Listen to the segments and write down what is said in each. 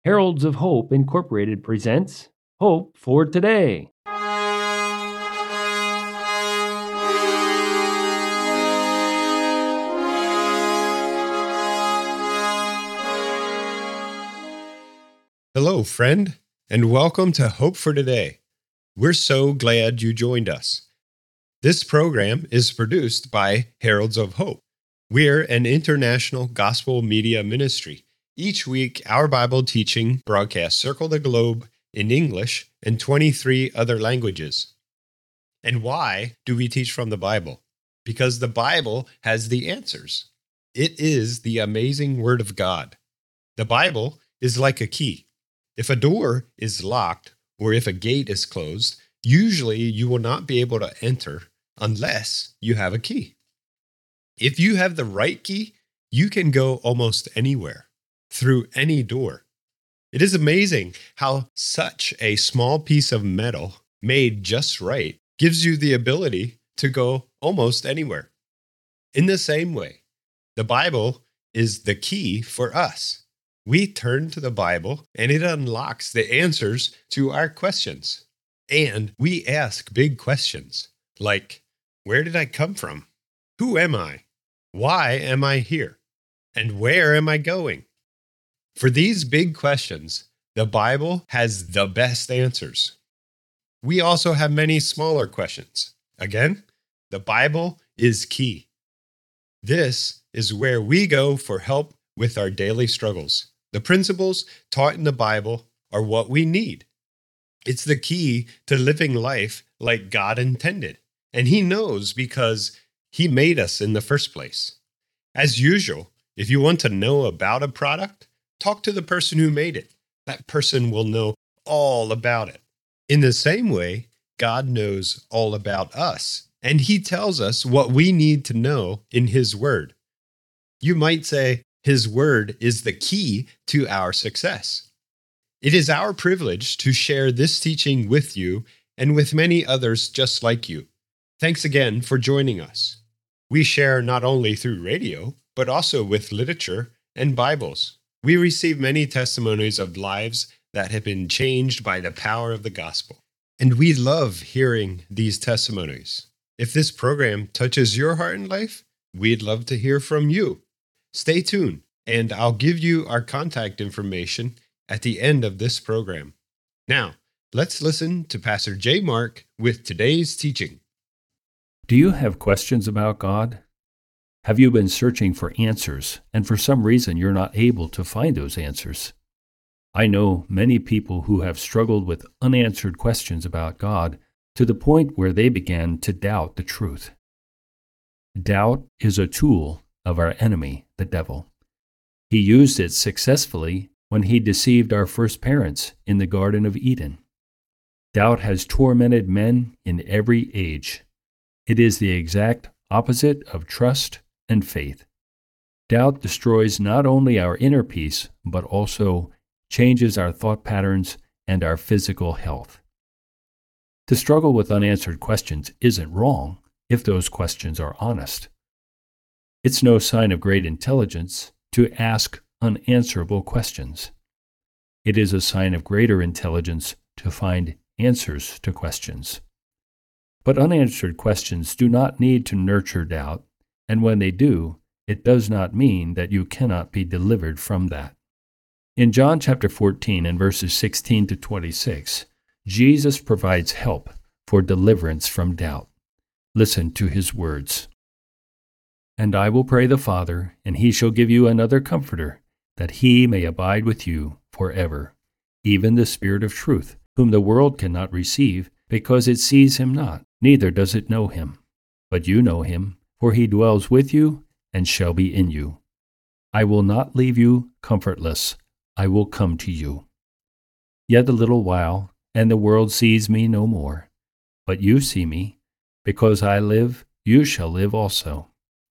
Heralds of Hope Incorporated presents Hope for Today. Hello, friend, and welcome to Hope for Today. We're so glad you joined us. This program is produced by Heralds of Hope. We're an international gospel media ministry. Each week, our Bible teaching broadcasts circle the globe in English and 23 other languages. And why do we teach from the Bible? Because the Bible has the answers. It is the amazing Word of God. The Bible is like a key. If a door is locked or if a gate is closed, usually you will not be able to enter unless you have a key. If you have the right key, you can go almost anywhere, through any door. It is amazing how such a small piece of metal made just right gives you the ability to go almost anywhere. In the same way, the Bible is the key for us. We turn to the Bible and it unlocks the answers to our questions. And we ask big questions like, where did I come from? Who am I? Why am I here? And where am I going? For these big questions, the Bible has the best answers. We also have many smaller questions. Again, the Bible is key. This is where we go for help with our daily struggles. The principles taught in the Bible are what we need. It's the key to living life like God intended. And He knows because He made us in the first place. As usual, if you want to know about a product, talk to the person who made it. That person will know all about it. In the same way, God knows all about us, and He tells us what we need to know in His Word. You might say, His Word is the key to our success. It is our privilege to share this teaching with you and with many others just like you. Thanks again for joining us. We share not only through radio, but also with literature and Bibles. We receive many testimonies of lives that have been changed by the power of the gospel. And we love hearing these testimonies. If this program touches your heart and life, we'd love to hear from you. Stay tuned, and I'll give you our contact information at the end of this program. Now, let's listen to Pastor J. Mark with today's teaching. Do you have questions about God? Have you been searching for answers, and for some reason you're not able to find those answers? I know many people who have struggled with unanswered questions about God to the point where they began to doubt the truth. Doubt is a tool of our enemy, the devil. He used it successfully when he deceived our first parents in the Garden of Eden. Doubt has tormented men in every age. It is the exact opposite of trust and faith. Doubt destroys not only our inner peace, but also changes our thought patterns and our physical health. To struggle with unanswered questions isn't wrong if those questions are honest. It's no sign of great intelligence to ask unanswerable questions. It is a sign of greater intelligence to find answers to questions. But unanswered questions do not need to nurture doubt, and when they do, it does not mean that you cannot be delivered from that. In John chapter 14 and verses 16 to 26, Jesus provides help for deliverance from doubt. Listen to His words. And I will pray the Father, and He shall give you another Comforter, that He may abide with you forever, even the Spirit of truth, whom the world cannot receive, because it sees Him not, neither does it know Him. But you know Him, for He dwells with you and shall be in you. I will not leave you comfortless. I will come to you. Yet a little while, and the world sees me no more. But you see me. Because I live, you shall live also.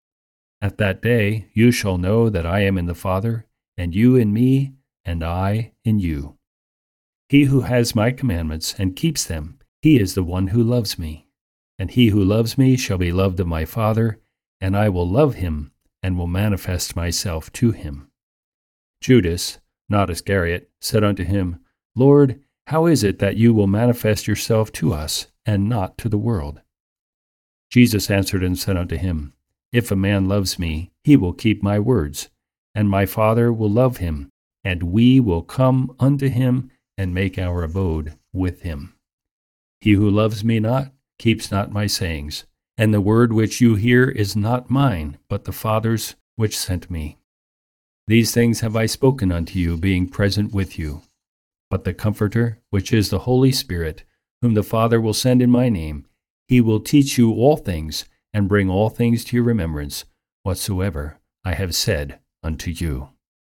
At that day you shall know that I am in the Father, and you in me, and I in you. He who has my commandments and keeps them, he is the one who loves me. And he who loves me shall be loved of my Father, and I will love him and will manifest myself to him. Judas, not Iscariot, said unto him, Lord, how is it that you will manifest yourself to us, and not to the world? Jesus answered and said unto him, If a man loves me, he will keep my words, and my Father will love him, and we will come unto him, and make our abode with him. He who loves me not, keeps not my sayings, and the word which you hear is not mine, but the Father's which sent me. These things have I spoken unto you, being present with you. But the Comforter, which is the Holy Spirit, whom the Father will send in my name, he will teach you all things, and bring all things to your remembrance, whatsoever I have said unto you.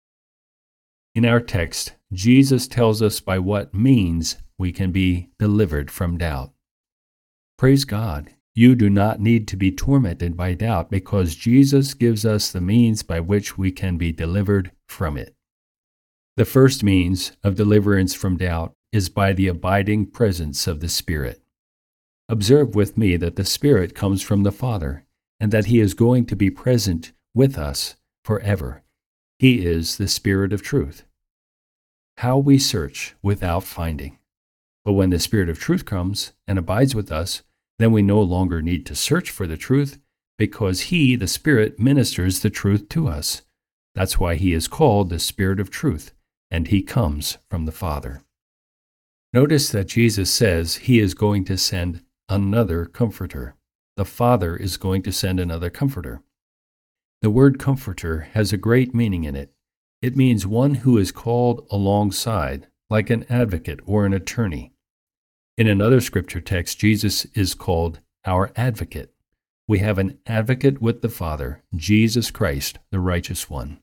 In our text, Jesus tells us by what means we can be delivered from doubt. Praise God, you do not need to be tormented by doubt because Jesus gives us the means by which we can be delivered from it. The first means of deliverance from doubt is by the abiding presence of the Spirit. Observe with me that the Spirit comes from the Father, and that He is going to be present with us forever. He is the Spirit of truth. How we search without finding. But when the Spirit of truth comes and abides with us, then we no longer need to search for the truth, because He, the Spirit, ministers the truth to us. That's why He is called the Spirit of truth, and He comes from the Father. Notice that Jesus says He is going to send another Comforter. The Father is going to send another Comforter. The word Comforter has a great meaning in it. It means one who is called alongside, like an advocate or an attorney. In another scripture text, Jesus is called our advocate. We have an advocate with the Father, Jesus Christ, the righteous one.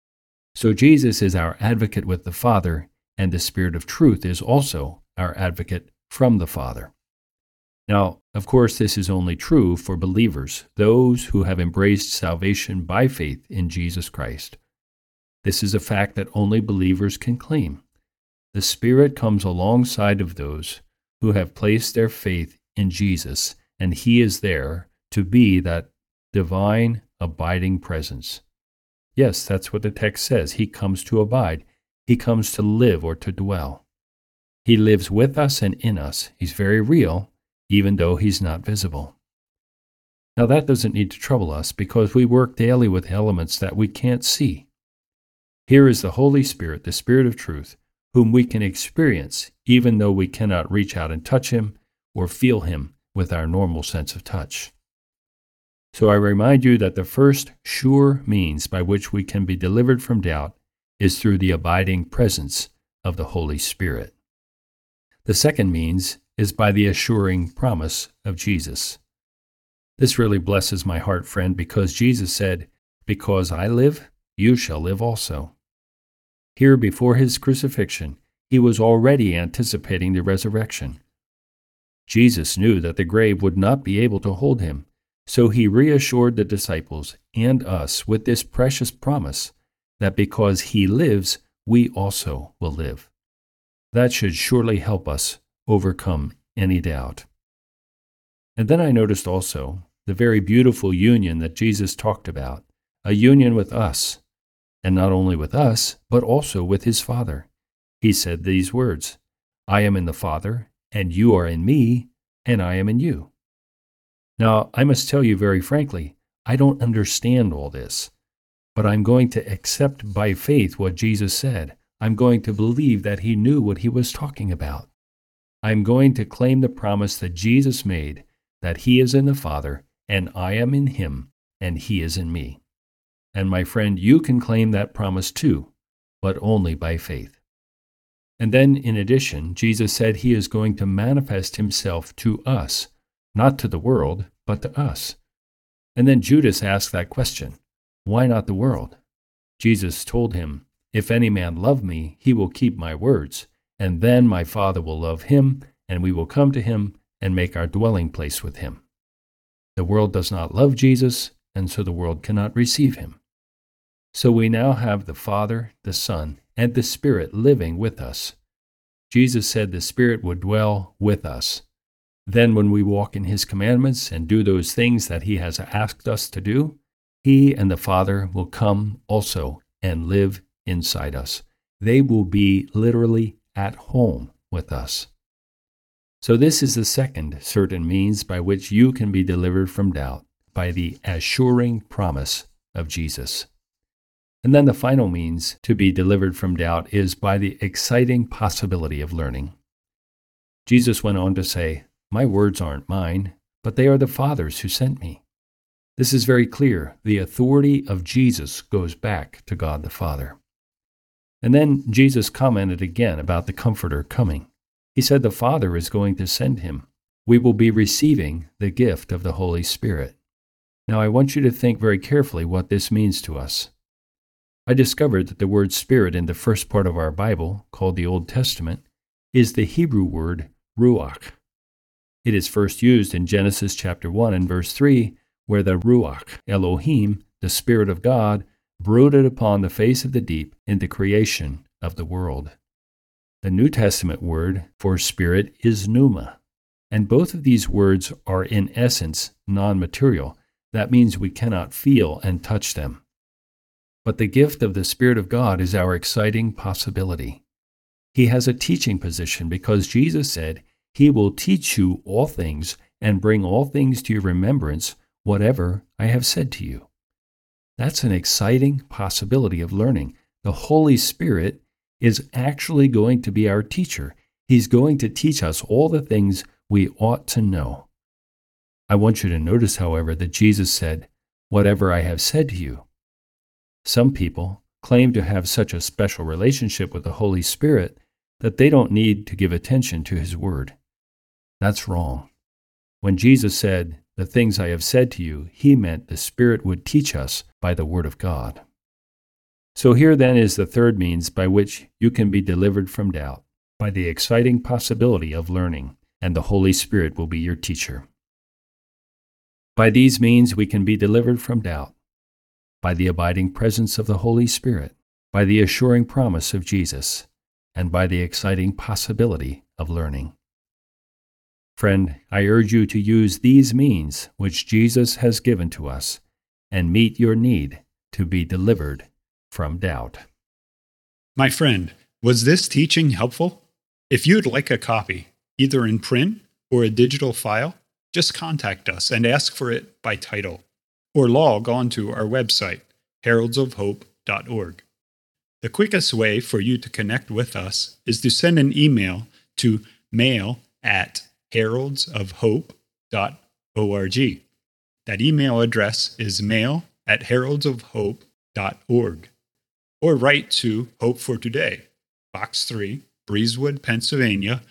So Jesus is our advocate with the Father, and the Spirit of truth is also our advocate from the Father. Now, of course, this is only true for believers, those who have embraced salvation by faith in Jesus Christ. This is a fact that only believers can claim. The Spirit comes alongside of those who have placed their faith in Jesus, and He is there to be that divine, abiding presence. Yes, that's what the text says. He comes to abide. He comes to live or to dwell. He lives with us and in us. He's very real, even though He's not visible. Now that doesn't need to trouble us because we work daily with elements that we can't see. Here is the Holy Spirit, the Spirit of truth, whom we can experience even though we cannot reach out and touch Him or feel Him with our normal sense of touch. So I remind you that the first sure means by which we can be delivered from doubt is through the abiding presence of the Holy Spirit. The second means is by the assuring promise of Jesus. This really blesses my heart, friend, because Jesus said, "Because I live, you shall live also." Here before His crucifixion, He was already anticipating the resurrection. Jesus knew that the grave would not be able to hold Him, so He reassured the disciples and us with this precious promise that because He lives, we also will live. That should surely help us overcome any doubt. And then I noticed also the very beautiful union that Jesus talked about, a union with us, and not only with us, but also with His Father. He said these words, "I am in the Father, and you are in me, and I am in you." Now, I must tell you very frankly, I don't understand all this, but I'm going to accept by faith what Jesus said. I'm going to believe that He knew what He was talking about. I'm going to claim the promise that Jesus made, that He is in the Father, and I am in Him, and He is in me. And my friend, you can claim that promise too, but only by faith. And then, in addition, Jesus said He is going to manifest Himself to us, not to the world, but to us. And then Judas asked that question, why not the world? Jesus told him, "If any man love me, he will keep my words, and then my Father will love him, and we will come to him and make our dwelling place with him." The world does not love Jesus, and so the world cannot receive Him. So we now have the Father, the Son, and the Spirit living with us. Jesus said the Spirit would dwell with us. Then when we walk in His commandments and do those things that He has asked us to do, He and the Father will come also and live inside us, They will be literally at home with us. So this is the second certain means by which you can be delivered from doubt, by the assuring promise of Jesus. And then the final means to be delivered from doubt is by the exciting possibility of learning. Jesus went on to say, "My words aren't mine, but they are the Father's who sent me." This is very clear. The authority of Jesus goes back to God the Father. And then Jesus commented again about the Comforter coming. He said the Father is going to send him. We will be receiving the gift of the Holy Spirit. Now I want you to think very carefully what this means to us. I discovered that the word Spirit in the first part of our Bible, called the Old Testament, is the Hebrew word Ruach. It is first used in Genesis chapter 1 and verse 3, where the Ruach, Elohim, the Spirit of God, brooded upon the face of the deep in the creation of the world. The New Testament word for Spirit is pneuma, and both of these words are in essence non-material. That means we cannot feel and touch them. But the gift of the Spirit of God is our exciting possibility. He has a teaching position because Jesus said, "He will teach you all things and bring all things to your remembrance, whatever I have said to you." That's an exciting possibility of learning. The Holy Spirit is actually going to be our teacher. He's going to teach us all the things we ought to know. I want you to notice, however, that Jesus said, "Whatever I have said to you." Some people claim to have such a special relationship with the Holy Spirit that they don't need to give attention to His Word. That's wrong. When Jesus said, "The things I have said to you," He meant the Spirit would teach us by the Word of God. So here then is the third means by which you can be delivered from doubt, by the exciting possibility of learning, and the Holy Spirit will be your teacher. By these means we can be delivered from doubt, by the abiding presence of the Holy Spirit, by the assuring promise of Jesus, and by the exciting possibility of learning. Friend, I urge you to use these means which Jesus has given to us and meet your need to be delivered from doubt. My friend, was this teaching helpful? If you'd like a copy, either in print or a digital file, just contact us and ask for it by title, or log on to our website, heraldsofhope.org. The quickest way for you to connect with us is to send an email to mail@heraldsofhope.org. That email address is mail@heraldsofhope.org. Or write to Hope for Today, Box 3, Breezewood, Pennsylvania,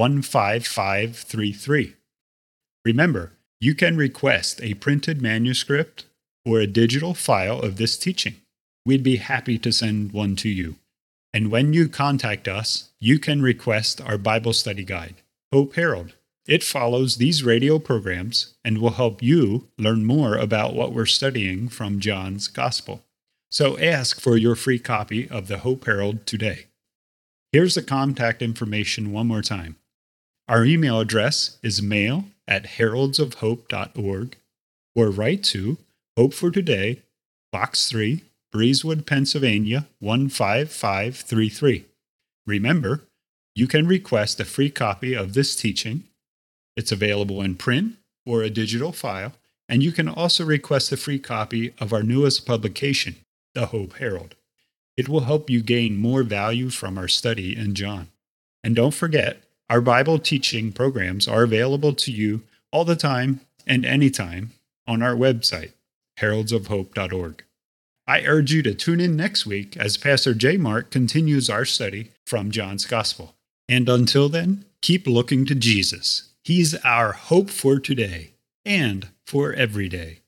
15533. Remember, you can request a printed manuscript or a digital file of this teaching. We'd be happy to send one to you. And when you contact us, you can request our Bible study guide, Hope Herald. It follows these radio programs and will help you learn more about what we're studying from John's Gospel. So ask for your free copy of the Hope Herald today. Here's the contact information one more time. Our email address is mail@heraldsofhope.org, or write to Hope for Today, Box 3, Breezewood, Pennsylvania, 15533. Remember, you can request a free copy of this teaching. It's available in print or a digital file, and you can also request a free copy of our newest publication, the Hope Herald. It will help you gain more value from our study in John. And don't forget, our Bible teaching programs are available to you all the time and anytime on our website, heraldsofhope.org. I urge you to tune in next week as Pastor J. Mark continues our study from John's Gospel. And until then, keep looking to Jesus. He's our hope for today and for every day.